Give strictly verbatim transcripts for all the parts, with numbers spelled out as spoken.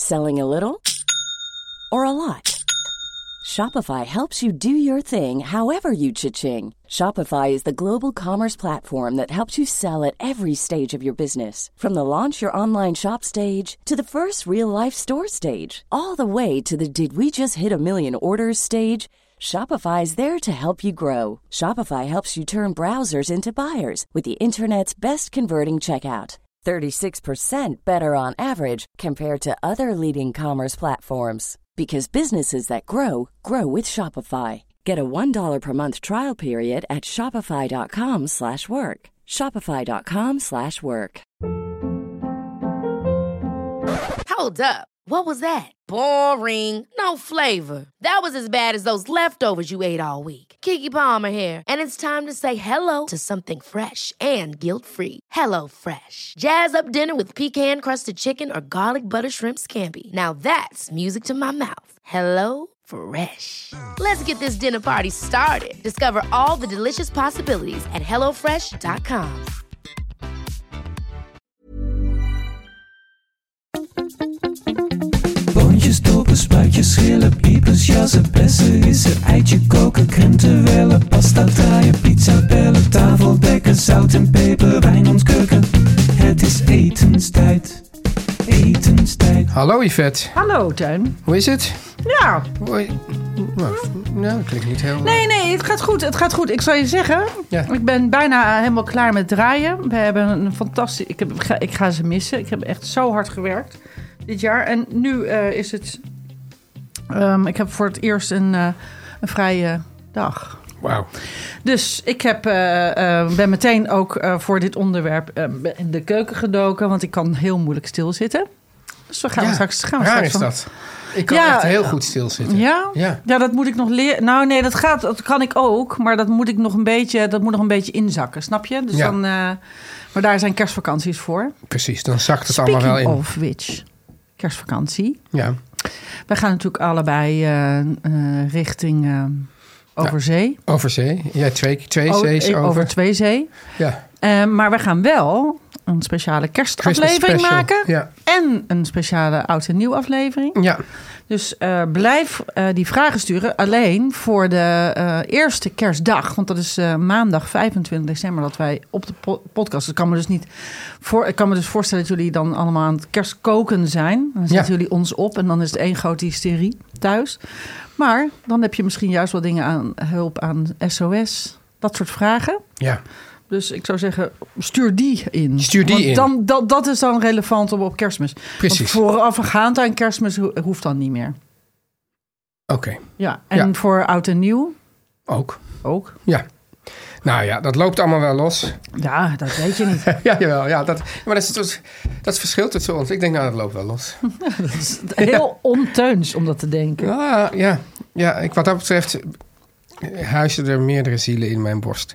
Selling a little or a lot? Shopify helps you do your thing however you cha-ching. Shopify is the global commerce platform that helps you sell at every stage of your business. From the launch your online shop stage to the first real-life store stage, all the way to the did we just hit a million orders stage. Shopify is there to help you grow. Shopify helps you turn browsers into buyers with the internet's best converting checkout. thirty-six percent better on average compared to other leading commerce platforms. Because businesses that grow, grow with Shopify. Get a one dollar per month trial period at shopify.com slash work. Shopify.com slash work. Hold up. What was that? Boring. No flavor. That was as bad as those leftovers you ate all week. Keke Palmer here, and it's time to say hello to something fresh and guilt-free. Hello Fresh. Jazz up dinner with pecan-crusted chicken or garlic butter shrimp scampi. Now that's music to my mouth. Hello Fresh. Let's get this dinner party started. Discover all the delicious possibilities at hello fresh dot com. Boontjes, dopen, spuitjes, schillen, piepers, jassen, bessen, rissen, eitje koken, krenten wellen, pasta draaien, pizza bellen, tafel dekken, zout en peper, wijn ontkurken. Het is etenstijd, etenstijd. Hallo Yvette. Hallo Teun. Hoe is het? Ja. Hoi. Nou, nou, dat klinkt niet heel... Nee, nee, het gaat goed. Het gaat goed. Ik zal je zeggen, Ja. ik ben bijna helemaal klaar met draaien. We hebben een fantastisch... Ik, heb, ga, ik ga ze missen. Ik heb echt zo hard gewerkt dit jaar. En nu uh, is het... Um, ik heb voor het eerst een, uh, een vrije dag. Wauw. Dus ik heb, uh, uh, ben meteen ook uh, voor dit onderwerp uh, in de keuken gedoken. Want ik kan heel moeilijk stilzitten. Dus we gaan Ja, straks... Gaan we raar straks is van... dat. Ik kan Ja, echt heel goed stilzitten. Ja? Ja. Ja, dat moet ik nog leren. Nou, nee, dat gaat, dat kan ik ook, maar dat moet ik nog een beetje, dat moet nog een beetje inzakken, snap je? Dus Ja. dan, uh, maar daar zijn kerstvakanties voor. Precies, dan zakt het Speaking allemaal wel in. of which, kerstvakantie. Ja. Wij gaan natuurlijk allebei uh, uh, richting uh, over zee. Over zee. Ja, twee, twee O- zees over. Over twee zee. Ja. Uh, maar we gaan wel een speciale kerstaflevering Christmas special. maken. Ja. En een speciale oud en nieuw aflevering. Ja. Dus uh, blijf uh, die vragen sturen. Alleen voor de uh, eerste kerstdag. Want dat is uh, maandag vijfentwintig december dat wij op de po- podcast... Ik kan me dus niet voor, ik kan me dus voorstellen dat jullie dan allemaal aan het kerstkoken zijn. Dan zetten Ja. jullie ons op en dan is het één grote hysterie thuis. Maar dan heb je misschien juist wel dingen aan hulp aan S O S. Dat soort vragen. Ja. Dus ik zou zeggen, stuur die in. Stuur die Want in. Dan, dat, dat is dan relevant op, op kerstmis. Precies. Want voorafgaand aan kerstmis ho- hoeft dan niet meer. Oké. Okay. Ja, en Ja. voor oud en nieuw Ook. ook. Ja. Nou ja, dat loopt allemaal wel los. Ja, dat weet je niet. Ja, jawel. Ja, dat, maar dat, is, dat, is, dat verschilt tussen ons. Ik denk, nou, dat loopt wel los. Dat is heel onteuns om dat te denken. Ah, ja, ja ik, wat dat betreft huizen er meerdere zielen in mijn borst.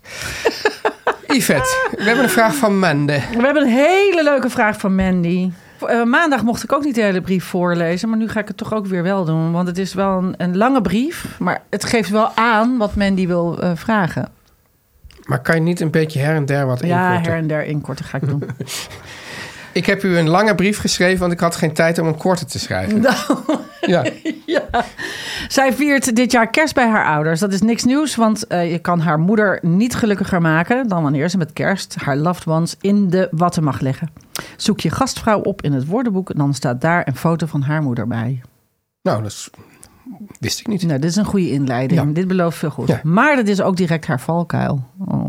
Yvette, we hebben een vraag van Mende. We hebben een hele leuke vraag van Mandy. Uh, maandag mocht ik ook niet de hele brief voorlezen, maar nu ga ik het toch ook weer wel doen. Want het is wel een, een lange brief, maar het geeft wel aan wat Mandy wil uh, vragen. Maar kan je niet een beetje her en der wat Ja, inkorten? her en der inkorten ga ik doen. Ik heb u een lange brief geschreven, want ik had geen tijd om een korte te schrijven. Nou, Ja. ja. Zij viert dit jaar kerst bij haar ouders. Dat is niks nieuws, want uh, je kan haar moeder niet gelukkiger maken dan wanneer ze met kerst haar loved ones in de watten mag leggen. Zoek je gastvrouw op in het woordenboek en dan staat daar een foto van haar moeder bij. Nou, dat is, wist ik niet. Nou, dit is een goede inleiding. Ja. Dit belooft veel goed. Ja. Maar dat is ook direct haar valkuil. Oh.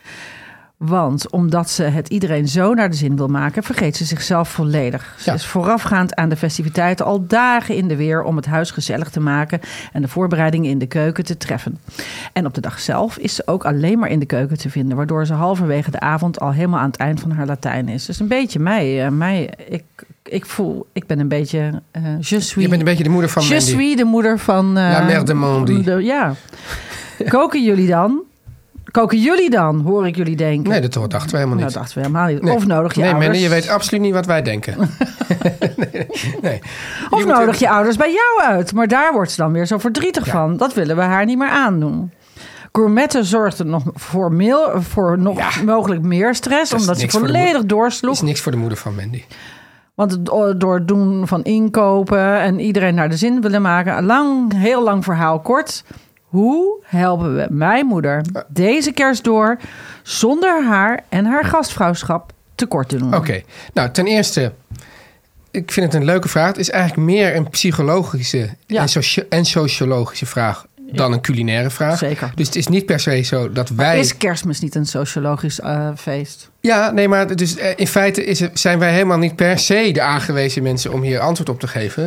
Want omdat ze het iedereen zo naar de zin wil maken, vergeet ze zichzelf volledig. Ze Ja. is voorafgaand aan de festiviteiten al dagen in de weer om het huis gezellig te maken en de voorbereidingen in de keuken te treffen. En op de dag zelf is ze ook alleen maar in de keuken te vinden, waardoor ze halverwege de avond al helemaal aan het eind van haar Latijn is. Dus een beetje mij. Uh, mij ik, ik voel, ik ben een beetje. Uh, je suis. Je bent een beetje de moeder van Je Mandy. suis de moeder van. Uh, La mère de Mandy. de- ja. Koken jullie dan? Koken jullie dan, hoor ik jullie denken? Nee, dat dachten we helemaal Nou, niet. dat dachten we helemaal niet. Nee. Of nodig je nee, ouders. Mandy, je weet absoluut niet wat wij denken. nee, nee. Of Je moet- nodig je ouders bij jou uit. Maar daar wordt ze dan weer zo verdrietig Ja. van. Dat willen we haar niet meer aandoen. Gourmetten zorgt er nog voor, meel, voor nog Ja. mogelijk meer stress. Dat is Omdat ze niks voor de volledig moeder. doorsloeg. is niks voor de moeder van Mandy. Want het, door het doen van inkopen en iedereen naar de zin willen maken. Lang, heel lang verhaal kort. Hoe helpen we mijn moeder deze kerst door zonder haar en haar gastvrouwschap tekort te doen? Oké, okay. Nou ten eerste, ik vind het een leuke vraag. Het is eigenlijk meer een psychologische ja. en, soci- en sociologische vraag dan ja. een culinaire vraag. Zeker. Dus het is niet per se zo dat wij... Maar is Kerstmis niet een sociologisch uh, feest? Ja, nee, maar dus, in feite is het, zijn wij helemaal niet per se de aangewezen mensen om hier antwoord op te geven.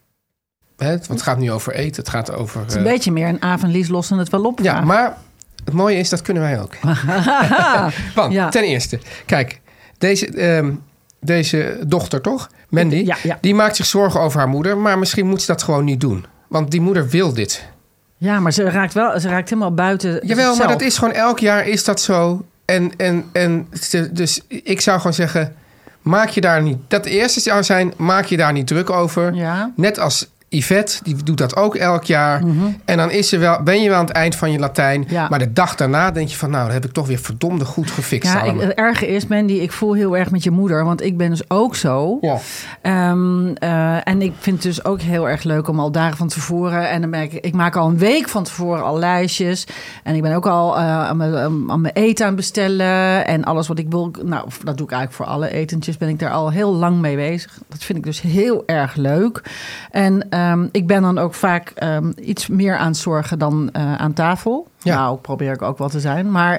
Hè, want het gaat niet over eten, het gaat over... Het is een uh, beetje meer een avondlies lossen het wel op. Ja, maar het mooie is, dat kunnen wij ook. Want ja. ten eerste, kijk, deze, um, deze dochter toch, Mandy, ja, ja. die maakt zich zorgen over haar moeder, maar misschien moet ze dat gewoon niet doen. Want die moeder wil dit. Ja, maar ze raakt wel, ze raakt helemaal buiten. Jawel, zichzelf. Maar dat is gewoon elk jaar is dat zo. En, en, en dus ik zou gewoon zeggen, maak je daar niet... Dat eerste zou zijn, maak je daar niet druk over. Ja. Net als Yvette, die doet dat ook elk jaar. Mm-hmm. En dan is er wel, ben je wel aan het eind van je Latijn. Ja. Maar de dag daarna denk je van... nou, dat heb ik toch weer verdomde goed gefixt ja, allemaal. Ik, het erge is, Mandy, ik voel heel erg met je moeder. Want ik ben dus ook zo. Ja. Um, uh, en ik vind het dus ook heel erg leuk om al dagen van tevoren... en dan merk ik, ik maak al een week van tevoren al lijstjes. En ik ben ook al uh, aan, mijn, aan mijn eten aan het bestellen. En alles wat ik wil... Nou, dat doe ik eigenlijk voor alle etentjes. Ben ik daar al heel lang mee bezig. Dat vind ik dus heel erg leuk. En um, ik ben dan ook vaak um, iets meer aan het zorgen dan uh, aan tafel. Ja. Nou, probeer ik ook wel te zijn. Maar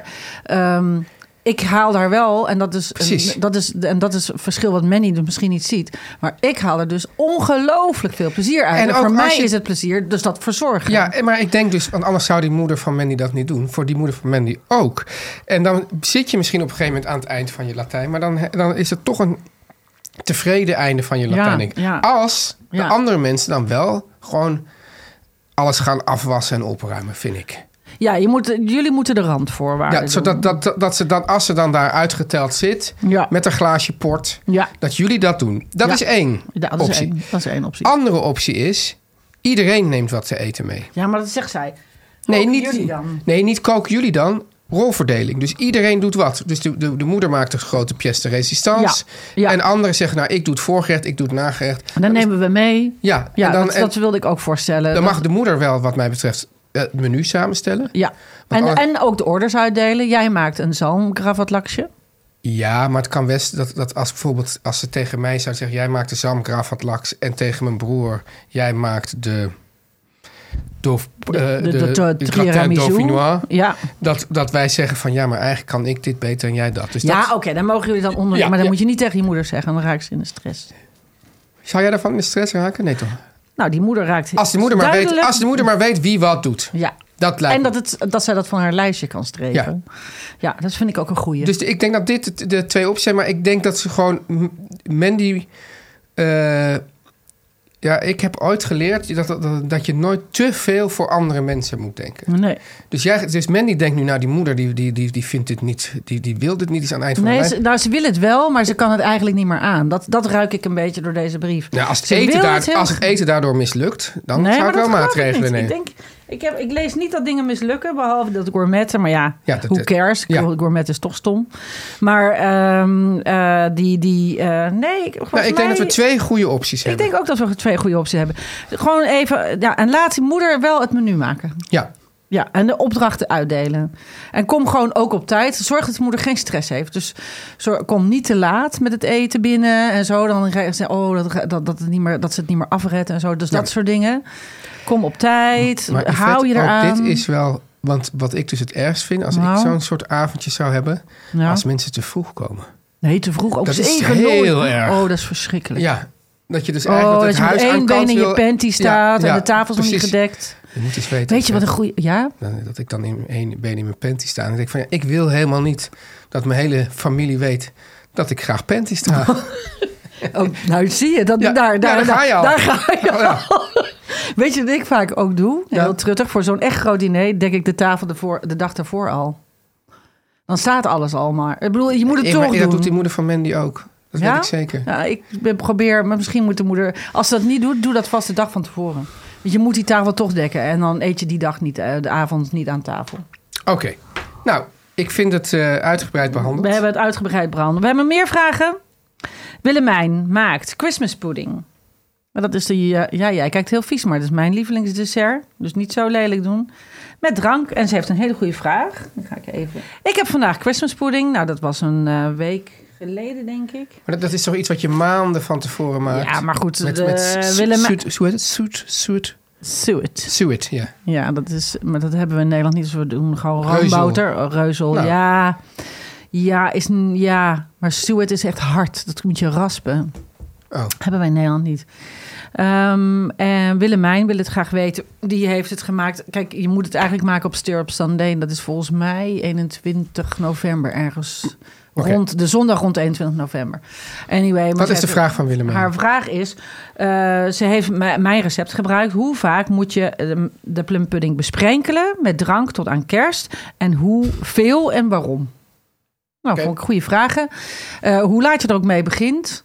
um, ik haal daar wel, en dat is, een, dat is, en dat is een verschil wat Manny dus misschien niet ziet. Maar ik haal er dus ongelooflijk veel plezier uit. En, en voor mij je... is het plezier, dus dat verzorgen. Ja, maar ik denk dus, want anders zou die moeder van Mandy dat niet doen. Voor die moeder van Mandy ook. En dan zit je misschien op een gegeven moment aan het eind van je Latijn. Maar dan, dan is het toch een tevreden einde van je Latijn. Ja, ja. Als de ja. andere mensen dan wel gewoon alles gaan afwassen en opruimen, vind ik. Ja, je moet, jullie moeten de randvoorwaarden ja, zodat dat, dat, dat ze dan, als ze dan daar uitgeteld zit... Ja. met een glaasje port, ja. dat jullie dat doen. Dat ja. is één ja, dat optie. Is één, dat is één optie. Andere optie is... iedereen neemt wat te eten mee. Ja, maar dat zegt zij. Nee, koken niet, jullie dan? Nee, niet koken jullie dan. Rolverdeling. Dus iedereen doet wat. Dus de, de, de moeder maakt een grote pièce de résistance. Ja. Ja. En anderen zeggen, nou, ik doe het voorgerecht, ik doe het nagerecht. En dan dat nemen is, we mee. Ja, ja en dan, dat, en, dat wilde ik ook voorstellen. Dan dat, mag de moeder wel, wat mij betreft, het menu samenstellen. Ja, en, alle... en ook de orders uitdelen. Jij maakt een zalmgravatlaksje. Ja, maar het kan best dat, dat als bijvoorbeeld... als ze tegen mij zou zeggen... jij maakt de zalmgravatlaks... en tegen mijn broer... jij maakt de... Dof, uh, de, de, de, de, de gratin dauphinois. Ja. Dat, dat wij zeggen van... ja, maar eigenlijk kan ik dit beter en jij dat. Dus ja, oké, okay, dan mogen jullie dan onder... Ja, maar dan ja. moet je niet tegen je moeder zeggen. Dan raakt ze in de stress. Zou jij daarvan in de stress raken? Nee, toch? Nou, die moeder raakt... Als de moeder maar, weet, als de moeder maar weet wie wat doet. Ja. Dat lijkt en dat, het, dat zij dat van haar lijstje kan streven. Ja, ja dat vind ik ook een goeie. Dus de, ik denk dat dit de twee opties zijn. Maar ik denk dat ze gewoon... Mandy... Uh, ja, ik heb ooit geleerd dat, dat, dat je nooit te veel voor andere mensen moet denken. Nee. Dus, jij, dus Mandy denkt nu, nou, die moeder die, die, die, die vindt dit niet, die, die wil dit niet, is aan het eind van nee, de Nee, nou, ze wil het wel, maar ze kan het eigenlijk niet meer aan. Dat, dat ruik ik een beetje door deze brief. Nou, als, het eten daar, het heel... als het eten daardoor mislukt, dan nee, zou ik wel maatregelen nemen. Ik denk, ik, heb, ik lees niet dat dingen mislukken, behalve dat gourmetten. Maar ja, ja dat, who cares? Ja. Gourmet is toch stom. Maar um, uh, die... die uh, nee, ik, nou, ik denk dat we twee goede opties ik hebben. Ik denk ook dat we twee goede opties hebben. Gewoon even... Ja, en laat die moeder wel het menu maken. Ja. Ja, en de opdrachten uitdelen. En kom gewoon ook op tijd. Zorg dat de moeder geen stress heeft. Dus zorg, kom niet te laat met het eten binnen en zo. Dan ga je zeggen, oh, dat, dat, dat, het niet meer, dat ze het niet meer afredt en zo. Dus ja. dat soort dingen. Kom op tijd. Maar hou je eraan. Dit is wel... Want wat ik dus het ergst vind... als nou. ik zo'n soort avondje zou hebben... Ja. als mensen te vroeg komen. Nee, te vroeg. Ook dat is heel nooit. erg. Oh, dat is verschrikkelijk. Ja, dat je dus eigenlijk oh, het dat huis je met één been in je wil... panty staat... Ja, en ja, de tafel is nog niet gedekt. Je moet eens weten. Weet je wat een goede... Ja? Dat ik dan in één been in mijn panty sta. En ik denk van, ja, ik wil helemaal niet... dat mijn hele familie weet... dat ik graag panties draag. Oh, nou, zie je. Dat, ja, daar, daar, ja, daar ga je al. Daar ga je al. Ja. Weet je wat ik vaak ook doe? Heel ja. truttig. Voor zo'n echt groot diner dek ik de tafel ervoor, de dag daarvoor al. Dan staat alles al maar. Ik bedoel, je moet het ja, toch maar, doen. Dat doet die moeder van Mandy ook. Dat ja? weet ik zeker. Ja, ik probeer, maar misschien moet de moeder... Als ze dat niet doet, doe dat vast de dag van tevoren. Want je moet die tafel toch dekken. En dan eet je die dag niet, de avond niet aan tafel. Oké. Okay. Nou, ik vind het uh, uitgebreid behandeld. We hebben het uitgebreid behandeld. We hebben meer vragen. Willemijn maakt Christmas pudding. Maar dat is de, uh, ja, jij kijkt heel vies, maar dat is mijn lievelingsdessert. Dus niet zo lelijk doen. Met drank. En ze heeft een hele goede vraag. Dan ga ik even. Ik heb vandaag Christmas pudding. Nou, dat was een uh, week geleden, denk ik. Maar dat, dat is toch iets wat je maanden van tevoren maakt? Ja, maar goed. Met, de, met Willemijn... Suet, suet, suet. Suet. Suet, ja. Ja, dat is, maar dat hebben we in Nederland niet. Dus we doen gewoon roomboter. Reuzel. Reuzel, nou. ja. Ja, is een, ja, maar suet is echt hard. Dat moet je raspen. Oh. Hebben wij in Nederland niet. Um, en Willemijn wil het graag weten. Die heeft het gemaakt. Kijk, je moet het eigenlijk maken op Stirrup Sunday. En dat is volgens mij eenentwintig november ergens. Okay. Rond de zondag rond eenentwintig november. Anyway, wat is de vraag van Willemijn? Haar vraag is, uh, ze heeft m- mijn recept gebruikt. Hoe vaak moet je de, de plumpudding besprenkelen met drank tot aan kerst? En hoeveel en waarom? Nou, okay. Vond ik goede vragen. Uh, hoe laat je er ook mee begint?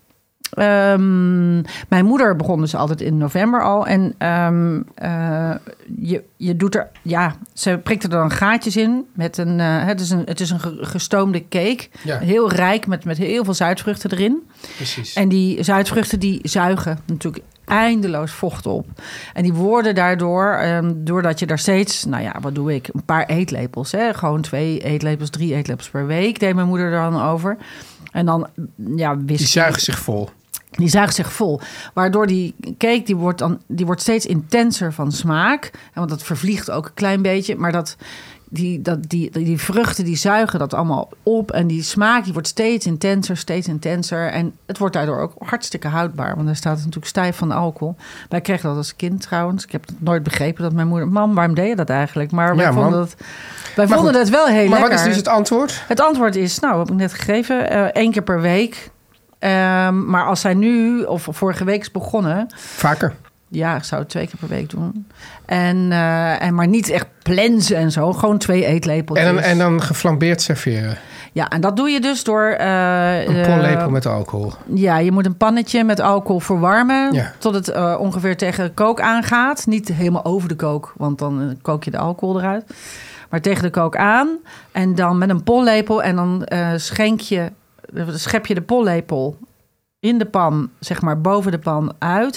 Um, mijn moeder begon dus altijd in november al. En um, uh, je, je doet er... Ja, ze prikt er dan gaatjes in. Met een, uh, het, is een, het is een gestoomde cake. Ja. Heel rijk met, met heel veel zuidvruchten erin. Precies. En die zuidvruchten die zuigen natuurlijk eindeloos vocht op. En die worden daardoor... Um, doordat je daar steeds... Nou ja, wat doe ik? Een paar eetlepels. Hè? Gewoon twee eetlepels, drie eetlepels per week. Deed mijn moeder er dan over. En dan... ja, wist die zuigen zich vol. Die zuigt zich vol. Waardoor die cake, die wordt, dan, die wordt steeds intenser van smaak. Want dat vervliegt ook een klein beetje. Maar dat, die, dat, die, die vruchten, die zuigen dat allemaal op. En die smaak, die wordt steeds intenser, steeds intenser. En het wordt daardoor ook hartstikke houdbaar. Want daar staat het natuurlijk stijf van de alcohol. Wij kregen dat als kind trouwens. Ik heb het nooit begrepen dat mijn moeder... Mam, waarom deed je dat eigenlijk? Maar wij ja, vonden, dat, wij vonden goed, het wel heel maar lekker. Maar wat is dus het antwoord? Het antwoord is, nou, heb ik net gegeven. Uh, één keer per week... Um, maar als zij nu, of vorige week is begonnen... Vaker? Ja, ik zou het twee keer per week doen. En, uh, en maar niet echt plensen en zo. Gewoon twee eetlepeltjes. En dan, en dan geflambeerd serveren? Ja, en dat doe je dus door... Uh, een pollepel uh, met alcohol? Ja, je moet een pannetje met alcohol verwarmen... Ja. Tot het uh, ongeveer tegen de kook aangaat. Niet helemaal over de kook, want dan uh, kook je de alcohol eruit. Maar tegen de kook aan. En dan met een pollepel en dan uh, schenk je... schep je de pollepel in de pan, zeg maar boven de pan uit.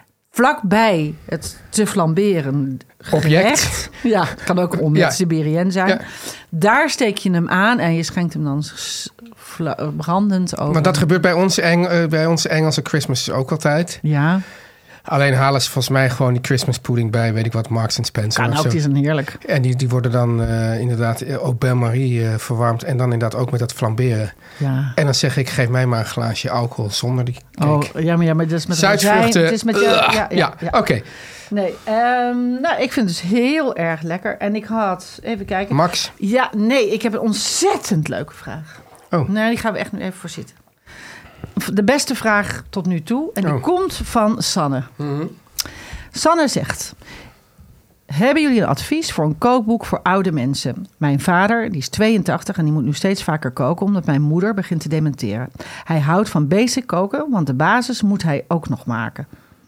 Vlakbij het te flamberen object. Ja, kan ook om ja. Siberiën zijn. Ja. Daar steek je hem aan en je schenkt hem dan brandend over. Maar dat gebeurt bij onze, Eng- bij onze Engelse Christmas ook altijd. Ja. Alleen halen ze volgens mij gewoon die Christmas pudding bij, weet ik wat, Marks and Spencer. Kan ook, die is een heerlijk. En die, die worden dan uh, inderdaad ook bain-marie uh, verwarmd. En dan inderdaad ook met dat flamberen. Ja. En dan zeg ik, geef mij maar een glaasje alcohol zonder die cake. Oh, ja, maar, ja, maar dat is met Zuidvruchten. Het is met jou, ja, ja, ja, ja. oké. Okay. Nee, um, nou, ik vind het dus heel erg lekker. En ik had, even kijken. Max? Ja, nee, ik heb een ontzettend leuke vraag. Oh. Nee, die gaan we echt nu even voor zitten. De beste vraag tot nu toe. En die oh. komt van Sanne. Mm-hmm. Sanne zegt... Hebben jullie een advies voor een kookboek voor oude mensen? Mijn vader, die is tweeëntachtig en die moet nu steeds vaker koken... omdat mijn moeder begint te dementeren. Hij houdt van basic koken, want de basis moet hij ook nog maken.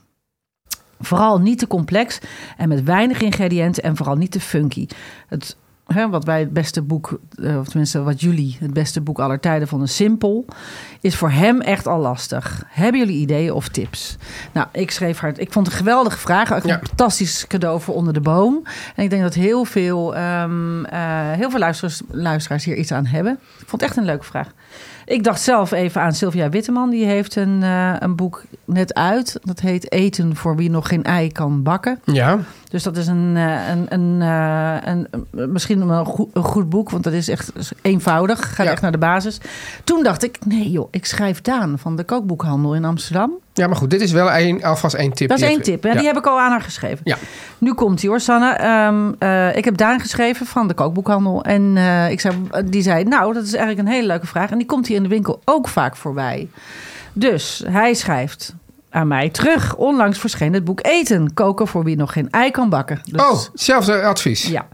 Vooral niet te complex en met weinig ingrediënten en vooral niet te funky. Het... He, wat wij het beste boek, of tenminste wat jullie het beste boek aller tijden vonden, simpel, is voor hem echt al lastig. Hebben jullie ideeën of tips? Nou, ik schreef haar, ik vond het een geweldige vraag, een ja. fantastisch cadeau voor onder de boom. En ik denk dat heel veel, um, uh, heel veel luisteraars, luisteraars hier iets aan hebben. Ik vond het echt een leuke vraag. Ik dacht zelf even aan Sylvia Witteman. Die heeft een, uh, een boek net uit. Dat heet Eten voor wie nog geen ei kan bakken. Ja. Dus dat is een, een, een, een, een misschien een goed, een goed boek. Want dat is echt eenvoudig. Gaat ja. echt naar de basis. Toen dacht ik, nee joh, ik schrijf Daan van de kookboekhandel in Amsterdam. Ja, maar goed, dit is wel een, alvast één tip. Dat is één even, tip, hè? Ja. Die heb ik al aan haar geschreven. Ja. Nu komt hij hoor, Sanne. Um, uh, ik heb Daan geschreven van de kookboekhandel. En uh, ik zei, die zei, nou, dat is eigenlijk een hele leuke vraag. En die komt hier in de winkel ook vaak voorbij. Dus hij schrijft aan mij terug. Onlangs verscheen het boek Eten. Koken voor wie nog geen ei kan bakken. Dus, oh, zelfde advies. Ja.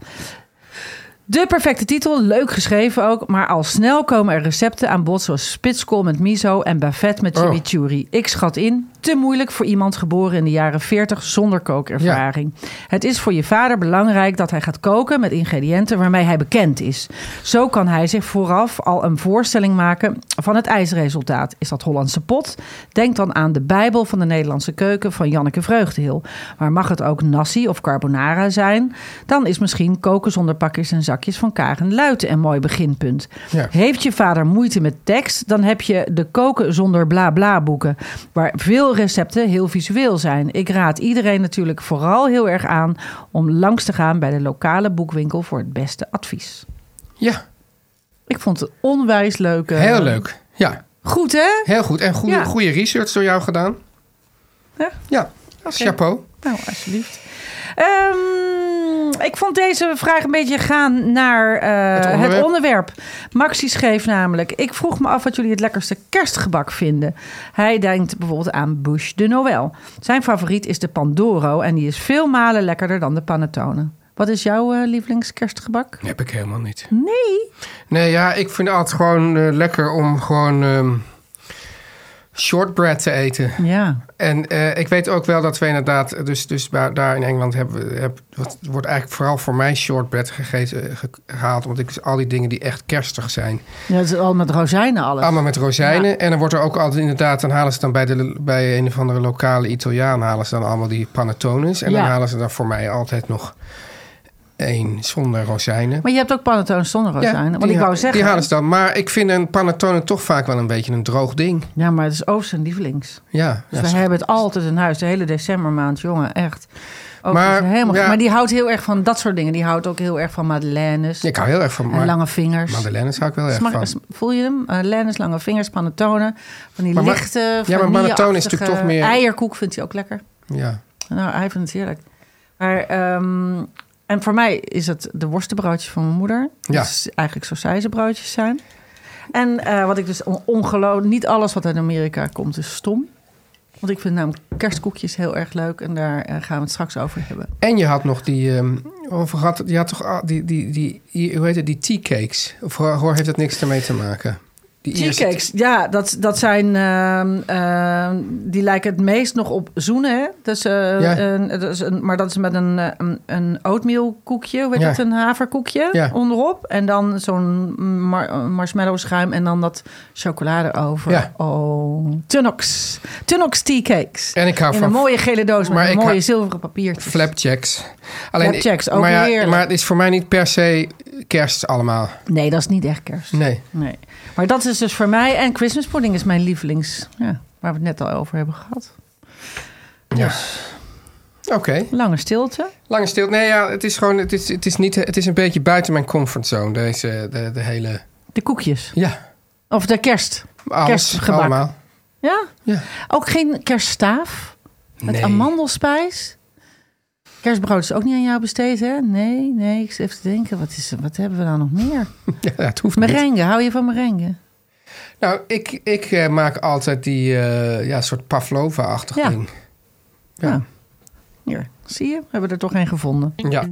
De perfecte titel, leuk geschreven ook, maar al snel komen er recepten aan bod zoals spitskool met miso en bavette met chimichurri. Oh. Ik schat in te moeilijk voor iemand geboren in de jaren veertig zonder kookervaring. Ja. Het is voor je vader belangrijk dat hij gaat koken met ingrediënten waarmee hij bekend is. Zo kan hij zich vooraf al een voorstelling maken van het eindresultaat. Is dat Hollandse pot? Denk dan aan de Bijbel van de Nederlandse keuken van Janneke Vreugdehil. Maar mag het ook nasi of carbonara zijn? Dan is misschien koken zonder pakjes en zakjes van Karen Luiten een mooi beginpunt. Ja. Heeft je vader moeite met tekst, dan heb je de koken zonder bla bla boeken, waar veel recepten heel visueel zijn. Ik raad iedereen natuurlijk vooral heel erg aan om langs te gaan bij de lokale boekwinkel voor het beste advies. Ja. Ik vond het onwijs leuk. Uh... Heel leuk, ja. Goed, hè? Heel goed. En goede, ja. goede research door jou gedaan. Ja? Ja, okay. Chapeau. Nou, alsjeblieft. Um, ik vond deze vraag een beetje gaan naar uh, het, onderwerp. het onderwerp. Maxi schreef namelijk: ik vroeg me af wat jullie het lekkerste kerstgebak vinden. Hij denkt bijvoorbeeld aan Bûche de Noël. Zijn favoriet is de Pandoro en die is veel malen lekkerder dan de panettone. Wat is jouw uh, lievelingskerstgebak? Heb ik helemaal niet. Nee? Nee, ja, ik vind het altijd gewoon uh, lekker om gewoon um, shortbread te eten. Ja. En uh, ik weet ook wel dat we inderdaad, dus, dus daar in Engeland hebben, heb, wordt eigenlijk vooral voor mij shortbread gegeten, ge, gehaald. Want ik dus al die dingen die echt kerstig zijn. Ja, het is al met rozijnen alles. Allemaal met rozijnen. Ja. En dan wordt er ook altijd inderdaad, dan halen ze dan bij, de, bij een of andere lokale Italiaan, halen ze dan allemaal die panettones. En ja. dan halen ze dan voor mij altijd nog één zonder rozijnen. Maar je hebt ook panettones zonder rozijnen. Ja, want ik wou zeggen, die halen ze dan. Maar ik vind een panettone toch vaak wel een beetje een droog ding. Ja, maar het is Oost zijn lievelings. Ja. Dus ja, we hebben het altijd in huis. De hele decembermaand, jongen, echt. Ook maar, helemaal, ja. maar die houdt heel erg van dat soort dingen. Die houdt ook heel erg van madeleines. Ik hou heel erg van en lange vingers. Madeleines hou ik wel erg Smag, van. Voel je hem? Madeleines, lange vingers, panettone. Van die maar, lichte, ja, maar panettone is natuurlijk toch meer eierkoek vindt hij ook lekker. Ja. Nou, hij vindt het heerlijk. Maar um, en voor mij is het de worstenbroodjes van mijn moeder. Ja. Dat is eigenlijk sausijzenbroodjes zijn. En uh, wat ik dus ongelooflijk... Niet alles wat uit Amerika komt is stom. Want ik vind namelijk kerstkoekjes heel erg leuk. En daar uh, gaan we het straks over hebben. En je had nog die... Um, over had, je had toch die, die, die, die... Hoe heet het? Die tea cakes. Of hoor, heeft dat niks ermee te maken? Die tea cakes, ja, dat, dat zijn... Uh, uh, die lijken het meest nog op zoenen, hè? Dus, uh, ja. een, dat is een, maar dat is met een, een, een oatmeal koekje. Hoe heet ja. het? Een haverkoekje ja. onderop. En dan zo'n mar- marshmallow schuim. En dan dat chocolade over. Ja. Oh, Tunnock's. Tunnock's tea cakes. En ik hou In van... een mooie gele doos met een mooie ha- zilveren papiertjes. Flapjacks. Alleen, Flapjacks, ook maar ja, heerlijk. Maar het is voor mij niet per se kerst allemaal. Nee, dat is niet echt kerst. Nee. nee. Maar dat is dus voor mij... En Christmas pudding is mijn lievelings... Ja, waar we het net al over hebben gehad. Ja. Dus, Oké. Okay. Lange stilte. Lange stilte. Nee, ja, het is gewoon... Het is, het is, niet, het is een beetje buiten mijn comfortzone, deze... De, de hele... De koekjes? Ja. Of de kerst? Alles, kerstgebak? Allemaal. Ja? Ja. Ook geen kerststaaf? Met nee. amandelspijs? Kerstbrood is ook niet aan jou besteed, hè? Nee, nee. Ik zit even te denken, wat, is, wat hebben we nou nog meer? Ja, het hoeft merengue, niet. Hou je van merengue? Nou, ik, ik uh, maak altijd die uh, ja, soort Pavlova-achtig ja. ding. Ja. Nou, hier, zie je? We hebben er toch een gevonden. Ja.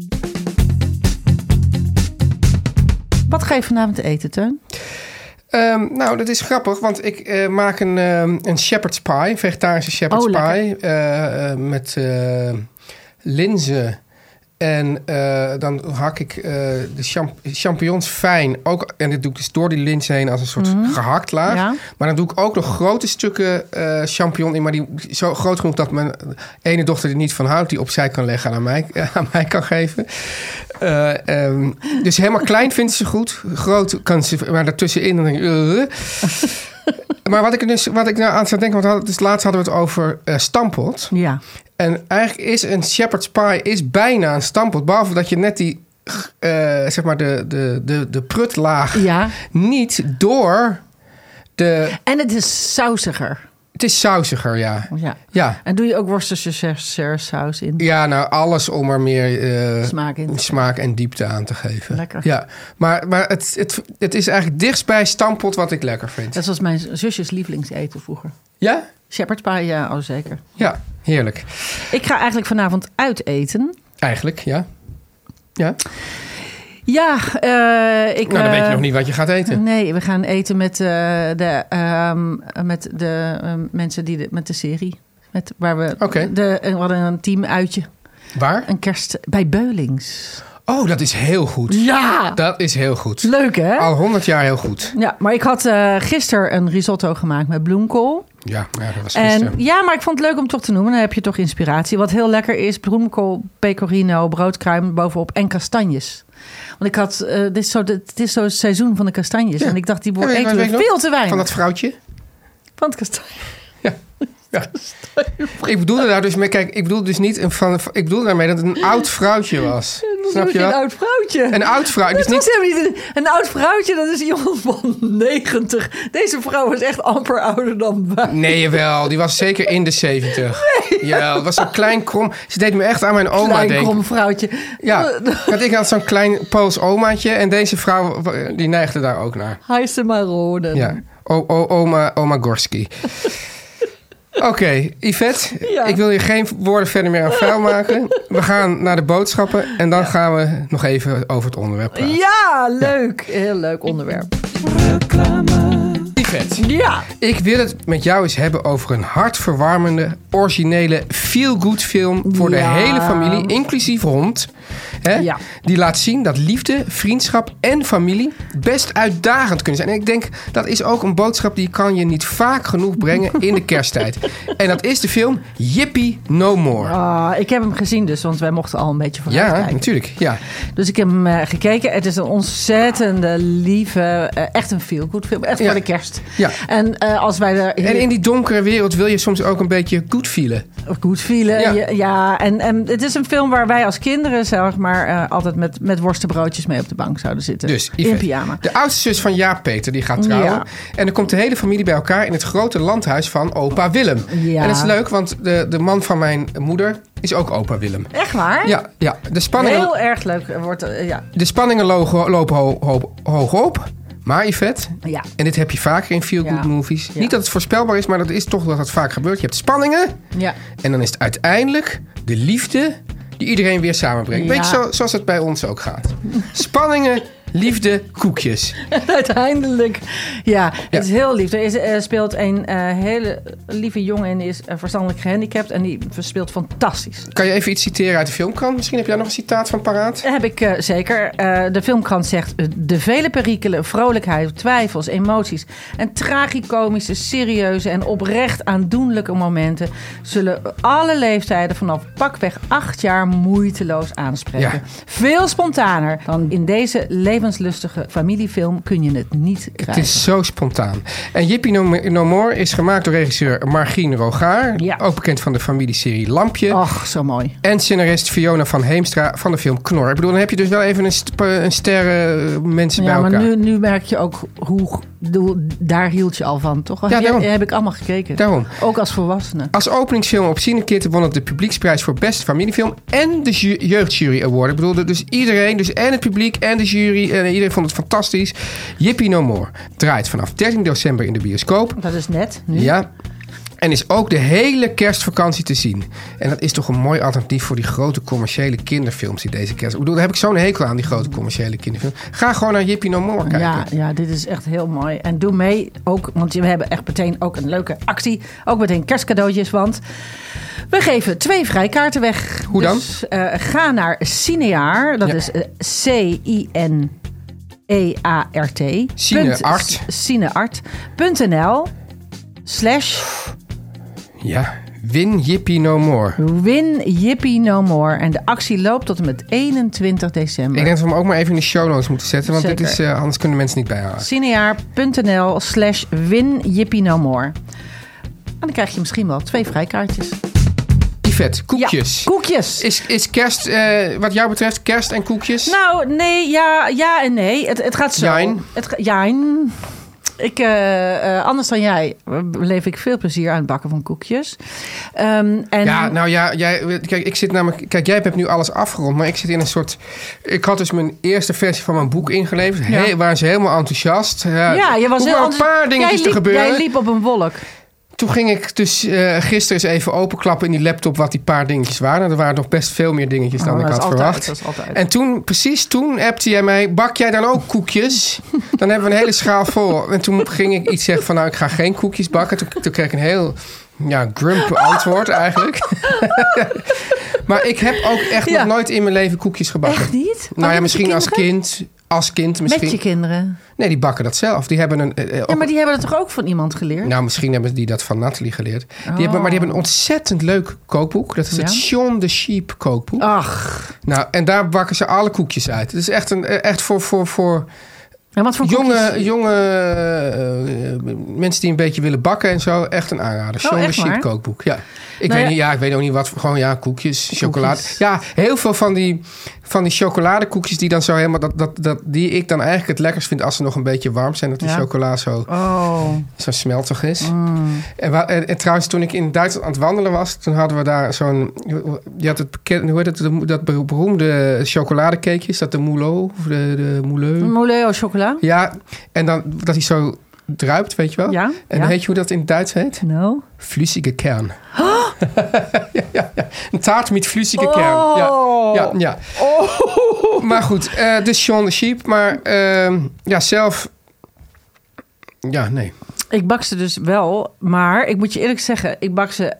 Wat ga je vanavond te eten, Teun? Um, nou, dat is grappig, want ik uh, maak een, um, een shepherd's pie, vegetarische shepherd's oh, pie. Uh, uh, met uh, linzen. En uh, dan hak ik uh, de champ- champignons fijn. Ook, en dit doe ik dus door die linzen heen als een soort mm-hmm. gehakt laag. Ja. Maar dan doe ik ook nog grote stukken uh, champignon in. Maar die zo groot genoeg dat mijn ene dochter die niet van houdt, die opzij kan leggen en aan mij, uh, aan mij kan geven. Uh, um, dus helemaal klein vindt ze goed. Groot kan ze, maar daartussenin dan denk ik... Uh, maar wat ik, dus, wat ik nou aan zou denken... want dus laatst hadden we het over uh, stampot. Ja. En eigenlijk is een shepherd's pie is bijna een stampot. Behalve dat je net die, uh, zeg maar, de, de, de, de prutlaag ja. niet door de... En het is sausiger. Het is sausiger, ja. ja. ja. En doe je ook Worcestershire saus in? Ja, nou, alles om er meer uh, smaak, in smaak en diepte aan te geven. Lekker. Ja, maar, maar het, het, het is eigenlijk dichtst bij stampot wat ik lekker vind. Dat was mijn zusjes lievelingseten vroeger. Ja? Shepherd's pie, ja, oh zeker. Ja, heerlijk. Ik ga eigenlijk vanavond uit eten. Eigenlijk, ja. Ja. Ja, uh, ik... Nou, dan weet je uh, nog niet wat je gaat eten. Nee, we gaan eten met, uh, de, um, met de um, mensen die de, met de serie Met, waar we, okay. de, we hadden een teamuitje. Waar? Een kerst bij Beulings. Oh, dat is heel goed. Ja! Dat is heel goed. Leuk, hè? Al honderd jaar heel goed. Ja, maar ik had uh, gisteren een risotto gemaakt met bloemkool. Ja, ja, dat was gisteren. En, ja, maar ik vond het leuk om het toch te noemen. Dan heb je toch inspiratie. Wat heel lekker is, bloemkool, pecorino, broodkruim bovenop en kastanjes. Want ik had, uh, dit is zo, dit is zo het seizoen van de kastanjes. Ja. En ik dacht, die wordt eten we veel te weinig. Van dat vrouwtje? Van het kastanje. Ja. Ja. Ik bedoelde daar dus mee, kijk, ik bedoelde dus niet een van, ik bedoelde daarmee dat het een oud vrouwtje was. Dat Snap je wel? Een oud vrouwtje. Een oud vrouwtje. Dus niet... niet een, een oud vrouwtje, dat is iemand van negentig. Deze vrouw was echt amper ouder dan wij. Nee, jawel. Die was zeker in de zeventig. Nee. Ja, het was een klein krom. Ze deed me echt aan mijn oma klein denken. Klein krom vrouwtje. Ja, want ik had zo'n klein Pools omaatje en deze vrouw die neigde daar ook naar. Heisse Marone. Ja, o, o, oma, oma Gorski. Oké, okay, Yvette, ja. Ik wil je geen woorden verder meer aan vuil maken. We gaan naar de boodschappen en dan ja. gaan we nog even over het onderwerp praten. Ja, leuk. Ja. Heel leuk onderwerp. Reclame. Yvette, ja. Ik wil het met jou eens hebben over een hartverwarmende, originele, feel-good film voor ja. de hele familie, inclusief hond. Hè? Ja. Die laat zien dat liefde, vriendschap en familie best uitdagend kunnen zijn. En ik denk, dat is ook een boodschap die kan je niet vaak genoeg brengen in de kersttijd. En dat is de film Yippie No More. Oh, ik heb hem gezien dus, want wij mochten al een beetje vooruit ja, kijken. Natuurlijk, ja, dus ik heb hem uh, gekeken. Het is een ontzettende, lieve, uh, echt een feel-good film. Echt ja. voor de kerst. Ja. En, uh, als wij er en in die donkere wereld wil je soms ook een beetje goed vielen. Goed vielen, ja. ja, ja. En, en het is een film waar wij als kinderen, zeg maar, uh, altijd met, met worstenbroodjes mee op de bank zouden zitten. Dus, in Yvette, pyjama. De oudste zus van Jaap Peter, die gaat trouwen. Ja. En dan komt de hele familie bij elkaar in het grote landhuis van opa Willem. Ja. En dat is leuk, want de, de man van mijn moeder is ook opa Willem. Echt waar? Ja, ja. De spanningen, heel erg leuk. Wordt, uh, ja. De spanningen lopen, lopen ho, ho, hoog op. Maar Yvette, ja. en dit heb je vaker in feel-good ja. movies. Ja. Niet dat het voorspelbaar is, maar dat is toch dat het vaak gebeurt. Je hebt spanningen. Ja. En dan is het uiteindelijk de liefde die iedereen weer samenbrengt. Ja. Weet je, zo, zoals het bij ons ook gaat. Spanningen, liefde, koekjes. Uiteindelijk, ja, het ja. is heel lief. Er is, uh, speelt een uh, hele lieve jongen en die is uh, verstandelijk gehandicapt en die speelt fantastisch. Kan je even iets citeren uit de filmkrant? Misschien heb jij nog een citaat van paraat? Heb ik uh, zeker. Uh, de filmkrant zegt: de vele perikelen, vrolijkheid, twijfels, emoties en tragicomische, serieuze en oprecht aandoenlijke momenten zullen alle leeftijden vanaf pakweg acht jaar moeiteloos aanspreken. Ja. Veel spontaner dan in deze levenslustige familiefilm kun je het niet krijgen. Het is zo spontaan. En Yippie No More is gemaakt door regisseur Margien Rogaar. Ja. Ook bekend van de familieserie Lampje. Och, zo mooi. En scenarist Fiona van Heemstra van de film Knor. Ik bedoel, dan heb je dus wel even een, st- een sterren mensen ja, bij elkaar. Ja, maar nu, nu merk je ook hoe... Daar hield je al van, toch? Ja, daarom. Heb, heb ik allemaal gekeken. Daarom. Ook als volwassene. Als openingsfilm op Cinekit won het de publieksprijs voor beste familiefilm en de ju- Jeugdjury Award. Ik bedoel, dus iedereen, dus en het publiek en de jury, en iedereen vond het fantastisch. Yippie No More draait vanaf dertien december in de bioscoop. Dat is net, nu. Ja. En is ook de hele kerstvakantie te zien. En dat is toch een mooi alternatief voor die grote commerciële kinderfilms die deze kerst... Ik bedoel, daar heb ik zo'n hekel aan, die grote commerciële kinderfilms. Ga gewoon naar Yippie No More kijken. Ja, ja, dit is echt heel mooi. En doe mee ook, want we hebben echt meteen ook een leuke actie. Ook meteen kerstcadeautjes, want we geven twee vrijkaarten weg. Hoe dan? Dus uh, ga naar Cineaar. Dat ja. is uh, C I N E A R T. Cineart. Cineart punt n l slash... Ja, win Yippie No More. Win Yippie No More. En de actie loopt tot en met eenentwintig december. Ik denk dat we hem ook maar even in de show notes moeten zetten. Want dit is, uh, anders kunnen mensen niet bijhouden. Cineaar punt n l slash win Yippie No More. En dan krijg je misschien wel twee vrijkaartjes. Yvette, koekjes. Ja, koekjes. Is, is kerst, uh, wat jou betreft, kerst en koekjes? Nou, nee, ja, ja en nee. Het, het gaat zo. Jijn. Het, jijn. Ik, uh, uh, anders dan jij beleef ik veel plezier aan het bakken van koekjes. Um, en... Ja, nou ja, jij, kijk, ik zit namelijk, kijk, jij hebt nu alles afgerond, maar ik zit in een soort... Ik had dus mijn eerste versie van mijn boek ingeleverd. Ja. He, waren ze helemaal enthousiast. Ja, ja je was heel een paar dingetjes liep, te gebeuren. Jij liep op een wolk. Toen ging ik dus uh, gisteren eens even openklappen in die laptop wat die paar dingetjes waren. Er waren nog best veel meer dingetjes dan oh, ik had altijd, verwacht. Dat is altijd. En toen, precies toen, appte jij mij, bak jij dan ook koekjes? Dan hebben we een hele schaal vol. En toen ging ik iets zeggen van, nou, ik ga geen koekjes bakken. Toen, toen kreeg ik een heel Ja, grump antwoord eigenlijk. Maar ik heb ook echt ja. nog nooit in mijn leven koekjes gebakken. Echt niet? Nou ja, misschien als kind... Als kind misschien. Met je kinderen? Nee, die bakken dat zelf. Die hebben een, uh, ja, maar die hebben dat toch ook van iemand geleerd? Nou, misschien hebben die dat van Nathalie geleerd. Oh. Die hebben, maar die hebben een ontzettend leuk kookboek. Dat is ja? het Shaun the Sheep kookboek. Ach. Nou, en daar bakken ze alle koekjes uit. Het is echt, een, echt voor... voor, voor en wat voor jonge jonge uh, mensen die een beetje willen bakken en zo. Echt een aanrader. Shaun oh, the Sheep kookboek. Ja. Ik, nou weet ja. Niet, ja, ik weet ook niet wat. Gewoon ja, koekjes, koekjes, chocolade. Ja, heel veel van die, van die chocoladekoekjes die dan zo helemaal... Dat, dat, dat, die ik dan eigenlijk het lekkerst vind als ze nog een beetje warm zijn. Dat die ja. chocola zo, oh. zo smeltig is. Mm. En, en, en trouwens, toen ik in Duitsland aan het wandelen was... Toen hadden we daar zo'n... Je had het bekend, hoe heet het? Dat beroemde chocoladecakeje. Is dat de Moulot? Of de, de Mouleux? Mouleux au chocola? Ja, en dan dat hij zo druipt, weet je wel? Ja. En ja. weet je hoe dat in het Duits heet? No. Flüssige Kern. Oh. ja, ja, ja. Een taart met flüssige oh. kern. Ja, ja, ja. Oh. Maar goed, uh, dus Shaun the Sheep. Maar uh, ja, zelf... Ja, nee. Ik bak ze dus wel, maar ik moet je eerlijk zeggen... Ik bak ze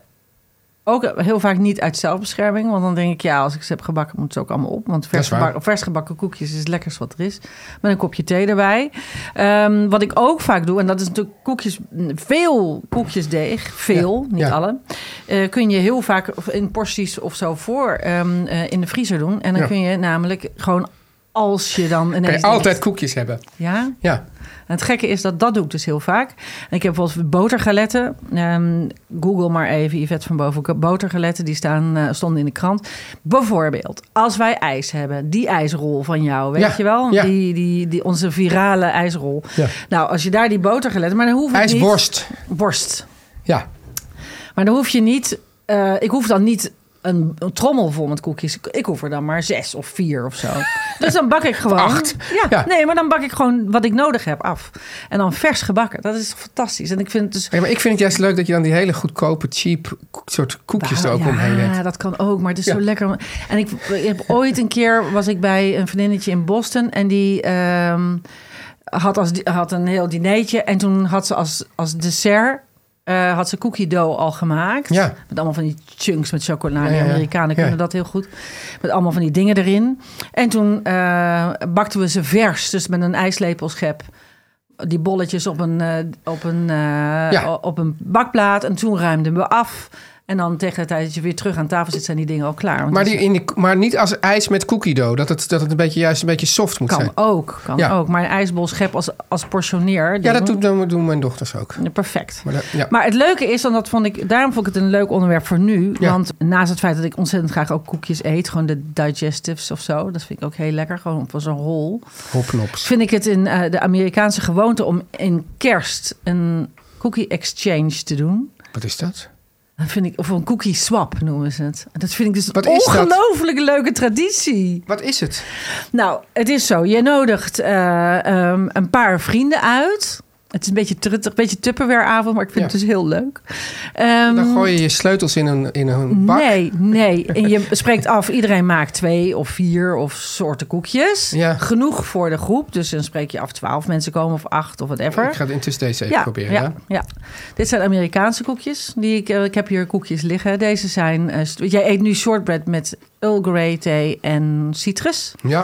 ook heel vaak niet uit zelfbescherming. Want dan denk ik, ja, als ik ze heb gebakken, moet ze ook allemaal op. Want vers, gebakken, vers gebakken koekjes is het lekkerst wat er is. Met een kopje thee erbij. Um, wat ik ook vaak doe, en dat is natuurlijk koekjes, veel koekjesdeeg. Veel, ja, niet ja. alle. Uh, kun je heel vaak in porties of zo voor um, uh, in de vriezer doen. En dan ja. kun je namelijk gewoon, als je dan ineens... Kun je altijd denkt, koekjes hebben. Ja? Ja. En het gekke is dat dat doe ik dus heel vaak. En ik heb bijvoorbeeld botergaletten. Um, Google maar even, Yvette van Boven. Botergaletten, die staan, uh, stonden in de krant. Bijvoorbeeld, als wij ijs hebben. Die ijsrol van jou, weet ja, je wel? Ja. Die, die, die, onze virale ijsrol. Ja. Nou, als je daar die botergaletten... Maar dan hoef ik IJsborst. Niet, borst. Ja. Maar dan hoef je niet... Uh, ik hoef dan niet... Een, een trommel vol met koekjes. Ik hoef er dan maar zes of vier of zo. Dus dan bak ik gewoon... Acht. Ja, ja, nee, maar dan bak ik gewoon wat ik nodig heb af. En dan vers gebakken. Dat is fantastisch. En ik vind het dus... Ja, maar ik vind het juist leuk dat je dan die hele goedkope, cheap soort koekjes nou, er ook ja, omheen hebt. Ja, dat kan ook. Maar het is ja. zo lekker. En ik, ik heb ooit een keer... was ik bij een vriendinnetje in Boston. En die um, had, als, had een heel dinertje. En toen had ze als, als dessert... Uh, had ze cookie dough al gemaakt. Ja. Met allemaal van die chunks met chocolade. Ja, ja, ja. De Amerikanen kunnen ja. dat heel goed. Met allemaal van die dingen erin. En toen uh, bakten we ze vers. Dus met een ijslepelschep. Die bolletjes op een, uh, op een, uh, ja. op een bakplaat. En toen ruimden we af. En dan tegen de tijd dat je weer terug aan tafel zit, zijn die dingen al klaar. Want maar, die, in die, maar niet als ijs met cookie dough. Dat het, dat het een beetje, juist een beetje soft moet kan zijn. Ook, kan ja. ook. Maar een ijsbol schep als, als portioneer. Ja, dat doen, dat doen mijn dochters ook. Ja, perfect. Maar, dat, ja. maar het leuke is, dan dat vond ik, daarom vond ik het een leuk onderwerp voor nu. Ja. Want naast het feit dat ik ontzettend graag ook koekjes eet, gewoon de digestives of zo. Dat vind ik ook heel lekker. Gewoon van zo'n rol. Hopnops. Vind ik het in uh, de Amerikaanse gewoonte om in kerst een cookie exchange te doen. Wat is dat? Dat vind ik, of een cookie swap noemen ze het. Dat vind ik dus een ongelooflijk leuke traditie. Wat is het? Nou, het is zo. Je nodigt uh, um, een paar vrienden uit. Het is een beetje truttig, een beetje Tupperware-avond, maar ik vind ja. het dus heel leuk. Um, Dan gooi je je sleutels in een, in een bak? Nee, nee. En je spreekt af, iedereen maakt twee of vier of soorten koekjes. Ja. Genoeg voor de groep. Dus dan spreek je af twaalf mensen komen of acht of whatever. Ik ga het intussen deze even ja, proberen. Ja, ja? ja. Dit zijn Amerikaanse koekjes. Die ik, ik heb hier koekjes liggen. Deze zijn... Uh, jij eet nu shortbread met Earl Grey thee en citrus. Ja.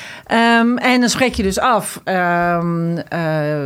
Um, en dan spreek je dus af. Um, uh,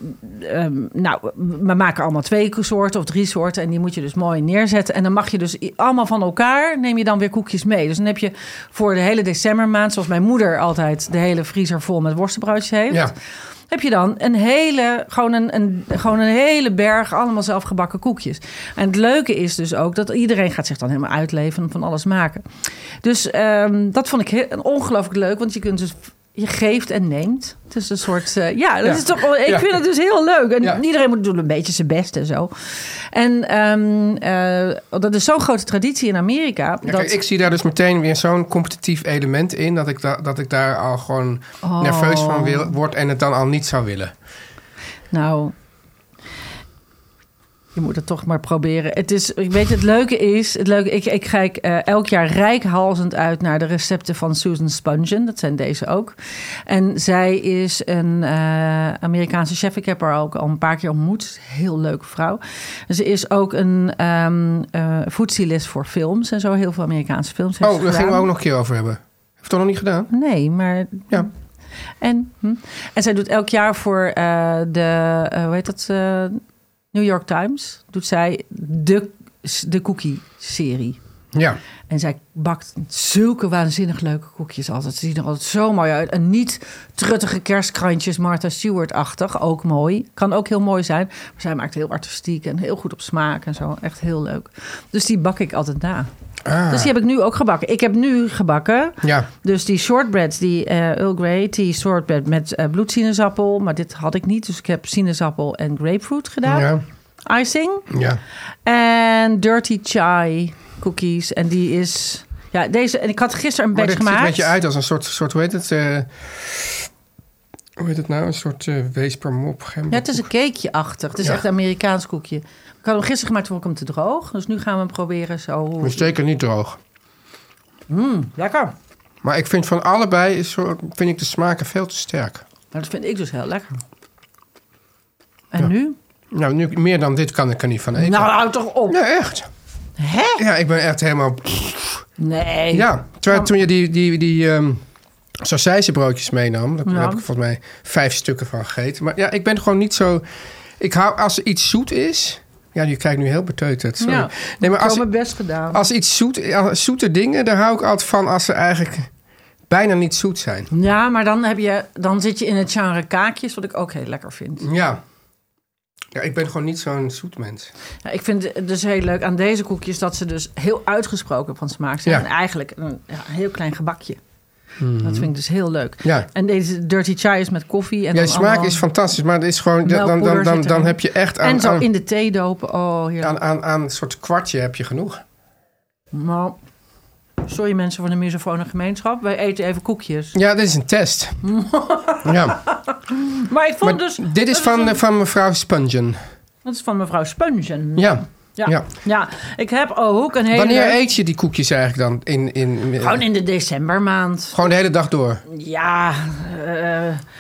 um, nou, we maken allemaal twee soorten of drie soorten. En die moet je dus mooi neerzetten. En dan mag je dus allemaal van elkaar, neem je dan weer koekjes mee. Dus dan heb je voor de hele decembermaand, zoals mijn moeder altijd de hele vriezer vol met worstenbroodjes heeft. Ja. Heb je dan een hele, gewoon een, een, gewoon een hele berg allemaal zelfgebakken koekjes. En het leuke is dus ook dat iedereen gaat zich dan helemaal uitleven en van alles maken. Dus um, dat vond ik heel, ongelooflijk leuk, want je kunt dus, je geeft en neemt. Het is een soort, uh, ja, dat ja. is toch, ik ja. vind het dus heel leuk. En ja. iedereen moet doen een beetje zijn best en zo. En um, uh, dat is zo'n grote traditie in Amerika. Ja, dat... kijk, ik zie daar dus meteen weer zo'n competitief element in, dat ik, da- dat ik daar al gewoon oh. nerveus van wil, word en het dan al niet zou willen. Nou, Je moet het toch maar proberen. Het is, weet je, het leuke is, het leuke, ik, ik kijk uh, elk jaar reikhalzend uit naar de recepten van Susan Spungen. Dat zijn deze ook. En zij is een uh, Amerikaanse chef. Ik heb haar ook al een paar keer ontmoet. Heel leuke vrouw. En ze is ook een um, uh, foodstylist voor films en zo. Heel veel Amerikaanse films. Oh, daar gingen we ook nog een keer over hebben. Heb je het toch nog niet gedaan? Nee, maar... Ja. En, hm. en zij doet elk jaar voor uh, de, uh, hoe heet dat... Uh, New York Times doet zij de, de cookie-serie. Ja. En zij bakt zulke waanzinnig leuke koekjes altijd. Ze zien er altijd zo mooi uit. En niet truttige kerstkrantjes, Martha Stewart-achtig. Ook mooi. Kan ook heel mooi zijn. Maar zij maakt heel artistiek en heel goed op smaak en zo. Echt heel leuk. Dus die bak ik altijd na. Ah. Dus die heb ik nu ook gebakken. Ik heb nu gebakken. Ja. Dus die shortbreads, die uh, Earl Grey tea shortbread met uh, bloedsinaasappel. Maar dit had ik niet. Dus ik heb sinaasappel en grapefruit gedaan. Ja. Icing. Ja. En dirty chai cookies. En die is... Ja, deze... En ik had gisteren een batch gemaakt. Het ziet een beetje uit als een soort... soort hoe heet het? Uh, hoe heet het nou? Een soort uh, weespermop. Ja, het is een cakeje-achtig. Het is ja. echt een Amerikaans koekje. Ik had hem gisteren gemaakt, vond ik hem te droog. Dus nu gaan we hem proberen zo... Maar zeker niet droog. Mmm, lekker. Maar ik vind van allebei is zo, vind ik de smaken veel te sterk. Dat vind ik dus heel lekker. En ja. nu? Nou, nu meer dan dit kan ik er niet van eten. Nou, houd toch op. Ja, echt. Hè? Ja, ik ben echt helemaal... Nee. Ja, terwijl oh. toen je die, die, die um, sausijzenbroodjes meenam... daar ja. heb ik volgens mij vijf stukken van gegeten. Maar ja, ik ben gewoon niet zo... Ik hou, als er iets zoet is... Ja, je kijkt nu heel beteuterd. Sorry. Ja, nee, maar ik als, heb mijn best gedaan. Als iets zoet, als zoete dingen, daar hou ik altijd van als ze eigenlijk bijna niet zoet zijn. Ja, maar dan, heb je, dan zit je in het genre kaakjes, wat ik ook heel lekker vind. Ja. Ja, ik ben gewoon niet zo'n zoet mens. Ja, ik vind het dus heel leuk aan deze koekjes dat ze dus heel uitgesproken van smaak zijn. Ja. En eigenlijk een ja, heel klein gebakje. Mm-hmm. Dat vind ik dus heel leuk. Ja. En deze dirty chai is met koffie. En ja, de smaak is fantastisch, maar het is gewoon, dan, dan, dan, dan, dan heb je echt aan... En zo aan, in de thee dopen. Oh, aan, aan, aan een soort kwartje heb je genoeg. Nou, sorry mensen van de misofone gemeenschap. Wij eten even koekjes. Ja, dit is een test. Ja. Maar ik vond maar dus... Dit is van, een... van mevrouw Spungen. Dat is van mevrouw Spungen. Ja. Ja. Ja. ja, ik heb ook een hele... Wanneer eet je die koekjes eigenlijk dan? In, in, in, Gewoon in de decembermaand. Gewoon de hele dag door? Ja, uh,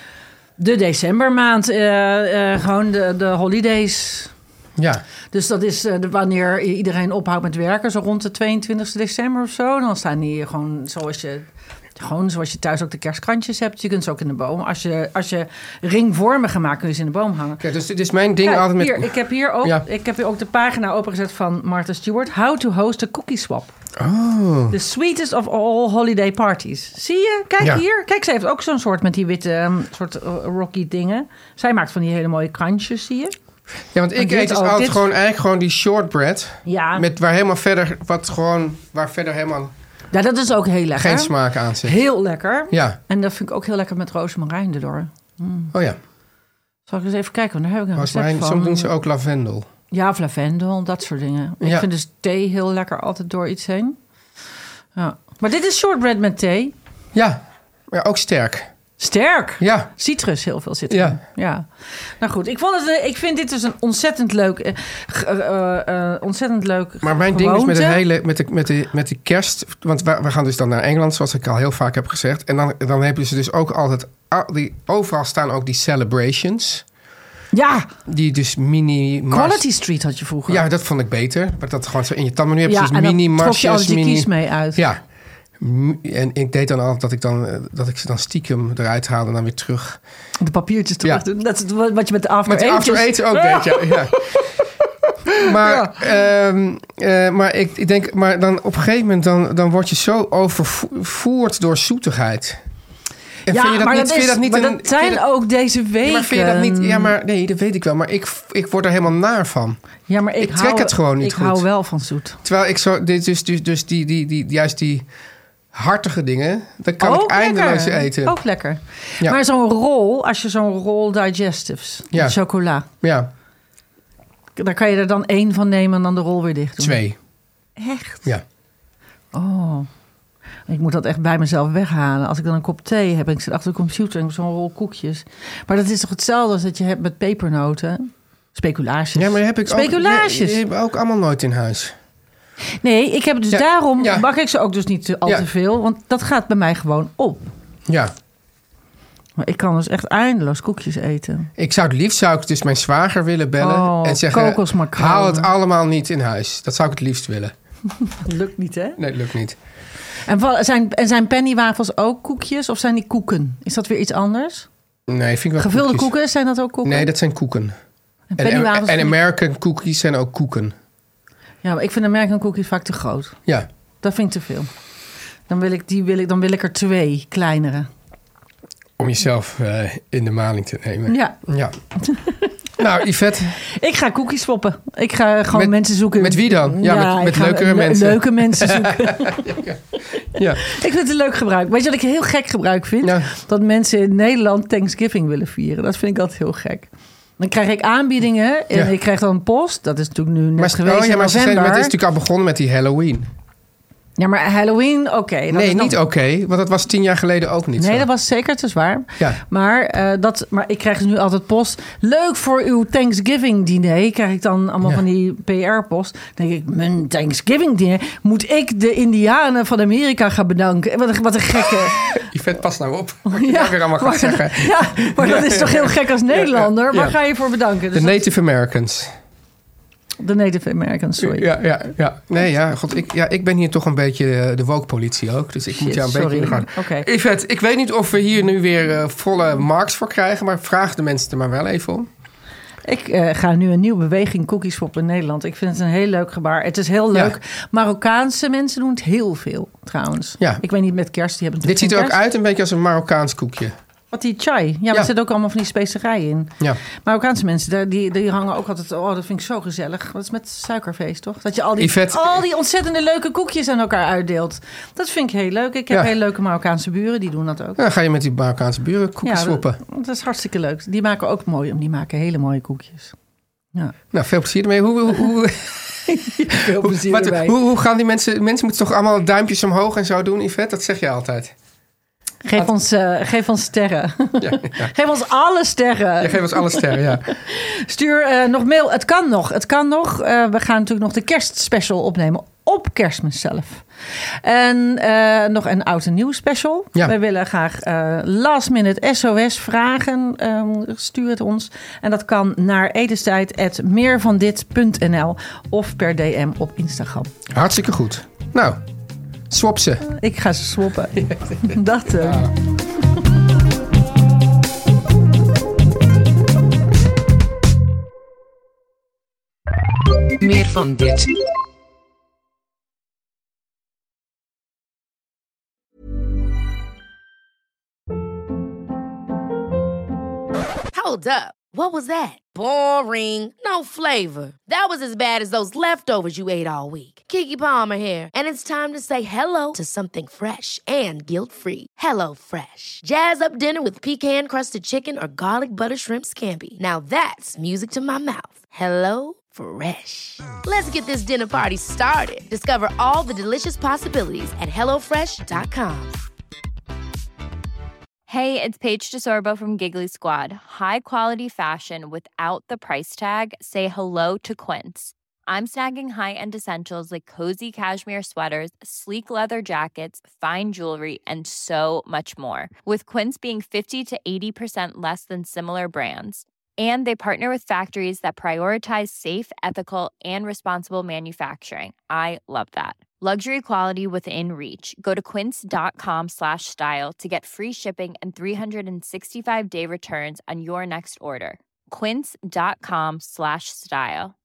de decembermaand. Uh, uh, gewoon de, de holidays. Ja. Dus dat is uh, de, wanneer iedereen ophoudt met werken. Zo rond de tweeëntwintigste december of zo. Dan staan die gewoon zoals je... Gewoon zoals je thuis ook de kerstkrantjes hebt. Je kunt ze ook in de boom. Als je, als je ringvormige maakt, kun je ze in de boom hangen. Ja, dus dit is mijn ding Kijk, altijd met... Hier, ik, heb hier ook, ja. ik heb hier ook de pagina opengezet van Martha Stewart. How to host a cookie swap. Oh. The sweetest of all holiday parties. Zie je? Kijk ja. hier. Kijk, ze heeft ook zo'n soort met die witte um, soort uh, rocky dingen. Zij maakt van die hele mooie krantjes, zie je? Ja, want ik eet dus altijd dit... gewoon eigenlijk gewoon die shortbread. Ja. Met waar helemaal verder, wat gewoon, waar verder helemaal... Ja, dat is ook heel lekker. Geen smaak aan zit. Heel lekker. Ja. En dat vind ik ook heel lekker met rozemarijn erdoor. Mm. Oh ja. Zal ik eens even kijken, want daar heb ik een recept van. Soms doen ze ook lavendel. Ja, of lavendel, dat soort dingen. Ja. Ik vind dus thee heel lekker altijd door iets heen. Ja. Maar dit is shortbread met thee. Ja, ja ook sterk. Sterk? Ja. Citrus, heel veel citrus. Ja. ja. Nou goed, ik, vond het, ik vind dit dus een ontzettend leuk... Uh, uh, uh, ontzettend leuk Maar mijn gewoonte. ding is met de hele... Met de, met de, met de kerst... Want we, we gaan dus dan naar Engeland, zoals ik al heel vaak heb gezegd. En dan, dan hebben ze dus ook altijd... Die, overal staan ook die celebrations... Ja. Die dus mini... Quality Street had je vroeger. Ja, dat vond ik beter. Maar dat gewoon zo in je tand. Maar nu heb je ja, dus mini marsjes. Ja, en dan trok je al die kies mee uit. Ja. En ik deed dan altijd dat ik dan dat ik ze dan stiekem eruit haalde en dan weer terug. De papiertjes terug ja. doen. Dat is wat je met de after met de after eten ook deed, ja. ja. Maar, ja. Um, uh, maar ik, ik denk, maar dan op een gegeven moment dan, dan word je zo overvoerd door zoetigheid. En ja, vind je dat maar niet, dat, is, dat niet maar een, dat zijn dat, ook deze weken. Ja, maar vind je dat niet? Ja, maar nee, dat weet ik wel. Maar ik, ik word er helemaal naar van. Ja, maar ik, ik trek hou, het gewoon niet ik goed. Ik hou wel van zoet. Terwijl ik zo, dit, dus, dus, dus die, die, die, juist die hartige dingen, dat kan ook ik eindeloos eten. Ook lekker. Ja. Maar zo'n rol, als je zo'n rol digestives, ja. chocola. Ja. Daar kan je er dan één van nemen en dan de rol weer dicht doen. Twee. Echt? Ja. Oh. Ik moet dat echt bij mezelf weghalen. Als ik dan een kop thee heb en ik zit achter de computer en zo'n rol koekjes. Maar dat is toch hetzelfde als dat je hebt met pepernoten? Speculaasjes. Ja, maar heb ik Speculaasjes. ook, die heb ik ook allemaal nooit in huis. Nee, ik heb dus Ja, daarom ja. bak ik ze ook dus niet te, al Ja. te veel. Want dat gaat bij mij gewoon op. Ja. Maar ik kan dus echt eindeloos koekjes eten. Ik zou het liefst zou ik dus mijn zwager willen bellen Oh, en zeggen, kokosmacronen. haal het allemaal niet in huis. Dat zou ik het liefst willen. Dat lukt niet, hè? Nee, dat lukt niet. En wa- zijn, en zijn pennywafels ook koekjes of zijn die koeken? Is dat weer iets anders? Nee, vind ik wel Gevulde koekjes. koeken, zijn dat ook koeken? Nee, dat zijn koeken. En En, pennywafels en vind ik- American cookies zijn ook koeken. Ja, maar ik vind American cookies vaak te groot. Ja. Dat vind ik te veel. Dan wil ik, die wil ik, dan wil ik er twee, kleinere. Om jezelf uh, in de maling te nemen. Ja. Ja. Nou, Yvette. Ik ga koekjes swappen. Ik ga gewoon Met- mensen zoeken. met wie dan? Ja, met- met ik ga leukere le- mensen. Leuke mensen zoeken. Ja. Ik vind het een leuk gebruik. Weet je wat ik heel gek gebruik vind? Ja. Dat mensen in Nederland Thanksgiving willen vieren. Dat vind ik altijd heel gek. Dan krijg ik aanbiedingen en Ja. ik krijg dan post. Dat is natuurlijk nu net Maar, geweest oh, ja, in maar ze zijn, november. maar het is natuurlijk al begonnen met die Halloween. Ja, maar Halloween, oké. dat Nee, is nog- niet oké. want dat was tien jaar geleden ook niet Nee, zo. dat was zeker te zwaar. Ja. Maar, eh, dat, maar ik krijg dus nu altijd post. Leuk voor uw Thanksgiving diner. Krijg ik dan allemaal Ja. van die P R-post. Dan denk ik, mijn Thanksgiving diner. Moet ik de Indianen van Amerika gaan bedanken? Wat een, wat een gekke. Yvette, pas nou op. Wat je nou weer allemaal gaat maar, zeggen. ja, maar dat is toch heel gek als Nederlander. Ja, ja. Waar ga je voor bedanken? De Dus dat- Native Americans. de Native Americans, sorry. Ja, ja, ja. Nee, ja, god, ik, ja, ik ben hier toch een beetje de, de woke-politie ook. Dus ik moet Shit, jou een sorry. beetje in de Oké. gaten. Yvette, ik weet niet of we hier nu weer uh, volle marks voor krijgen. Maar vraag de mensen er maar wel even om. Ik uh, ga nu een nieuwe beweging cookies op in Nederland. Ik vind het een heel leuk gebaar. Het is heel leuk. Ja. Marokkaanse mensen doen het heel veel, trouwens. Ja. Ik weet niet met kerst. Die hebben Dit ziet er ook kerst. uit een beetje als een Marokkaans koekje. Wat die chai. Ja, maar Ja. er zitten ook allemaal van die specerijen in. Ja. Marokkaanse mensen, daar- die, die hangen ook altijd... Oh, dat vind ik zo gezellig. Dat is met suikerfeest, toch? Dat je al die, Yvette- al die ontzettende leuke koekjes aan elkaar uitdeelt. Dat vind ik heel leuk. Ik heb Ja. hele leuke Marokkaanse buren. Die doen dat ook. Dan ga je met die Marokkaanse buren koekjes Ja, swappen. dat, dat is hartstikke leuk. Die maken ook mooi. Die maken hele mooie koekjes. Ja. Nou, veel plezier ermee. Hoe, hoe, hoe, Veel plezier wat- erbij. hoe, hoe gaan die mensen... Mensen moeten toch allemaal duimpjes omhoog en zo doen, Yvette? Dat zeg je altijd. Geef ons, uh, geef ons sterren. Ja, ja. Geef ons alle sterren. Je geeft ons alle sterren, ja. Stuur uh, nog mail. Het kan nog. Het kan nog. Uh, we gaan natuurlijk nog de kerstspecial opnemen op Kerstmis zelf. En uh, nog een oud en nieuw special. Ja. Wij willen graag uh, last minute S O S vragen. Um, stuur het ons. En dat kan naar edestijd apenstaartje meervandit punt n l of per D M op Instagram. Hartstikke goed. Nou, swap ze. Ik ga ze swappen. Dat uh. Ja. Meer van dit. Hold up. What was that? Boring. No flavor. That was as bad as those leftovers you ate all week. Keke Palmer here, and it's time to say hello to something fresh and guilt-free. Hello Fresh. Jazz up dinner with pecan-crusted chicken or garlic butter shrimp scampi. Now that's music to my mouth. Hello Fresh. Let's get this dinner party started. Discover all the delicious possibilities at hello fresh dot com. Hey, it's Paige DeSorbo from Giggly Squad. High quality fashion without the price tag. Say hello to Quince. I'm snagging high-end essentials like cozy cashmere sweaters, sleek leather jackets, fine jewelry, and so much more. With Quince being fifty to eighty percent less than similar brands. And they partner with factories that prioritize safe, ethical, and responsible manufacturing. I love that. Luxury quality within reach. Go to quince.com slash style to get free shipping and three sixty-five day returns on your next order. Quince.com slash style.